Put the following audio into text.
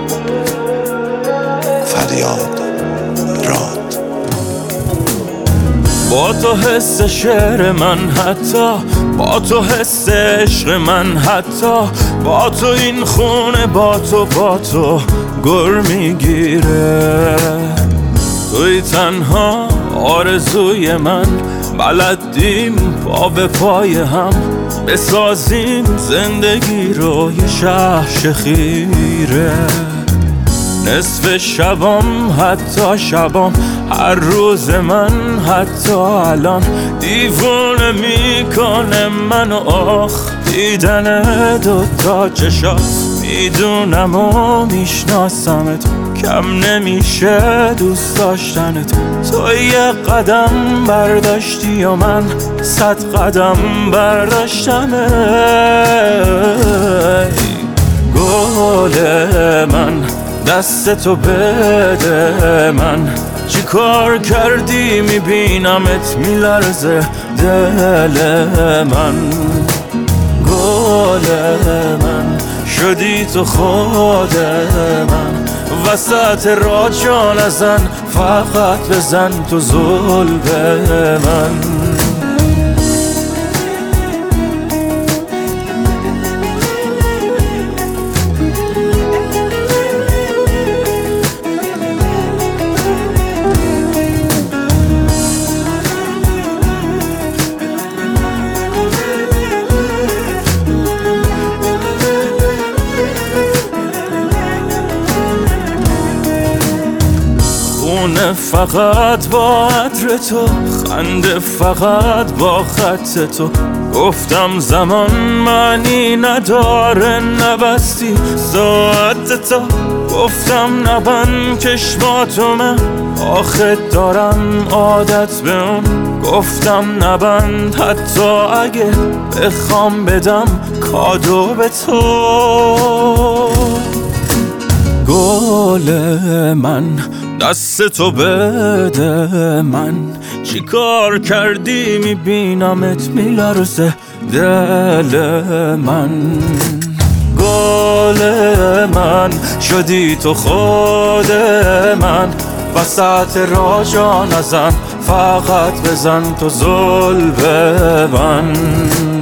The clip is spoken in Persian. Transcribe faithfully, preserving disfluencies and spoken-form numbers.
فریاد راد. با تو حس شعر من، حتی با تو حس عشق من، حتی با تو این خونه، با تو با تو گر میگیره. توی تنها آرزوی من، بلدیم پا به پای هم بسازیم زندگی رو یه شهر خیره. نصف شبام، حتی شبام، هر روز من، حتی الان دیوونه میکنه منو. آخ دیدن دوتا چشات، میدونم و میشناسمت، کم نمیشه دوست داشتنت. تو یه قدم برداشتی و من صد قدم برداشتم. گل من دستتو بده من، چی کار کردی میبینمت میلرزه دل من. گل من شدی تو خود من، وسط راه جا نزن، فقط بزن تو زل به من. خونه فقط با عطر تو، خنده فقط با خط تو. گفتم زمان معنی نداره، نبستی ساعت تو. گفتم نبند چشماتو، من آخه دارم عادت به اون. گفتم نبند حتی اگه بخوام بدم کادو به تو. گل من دستتو بده من، چی کار کردی میبینمت میلرزه دل من. گل من شدی تو خود من، وسط راه جا نزن، فقط بزن تو زل به من.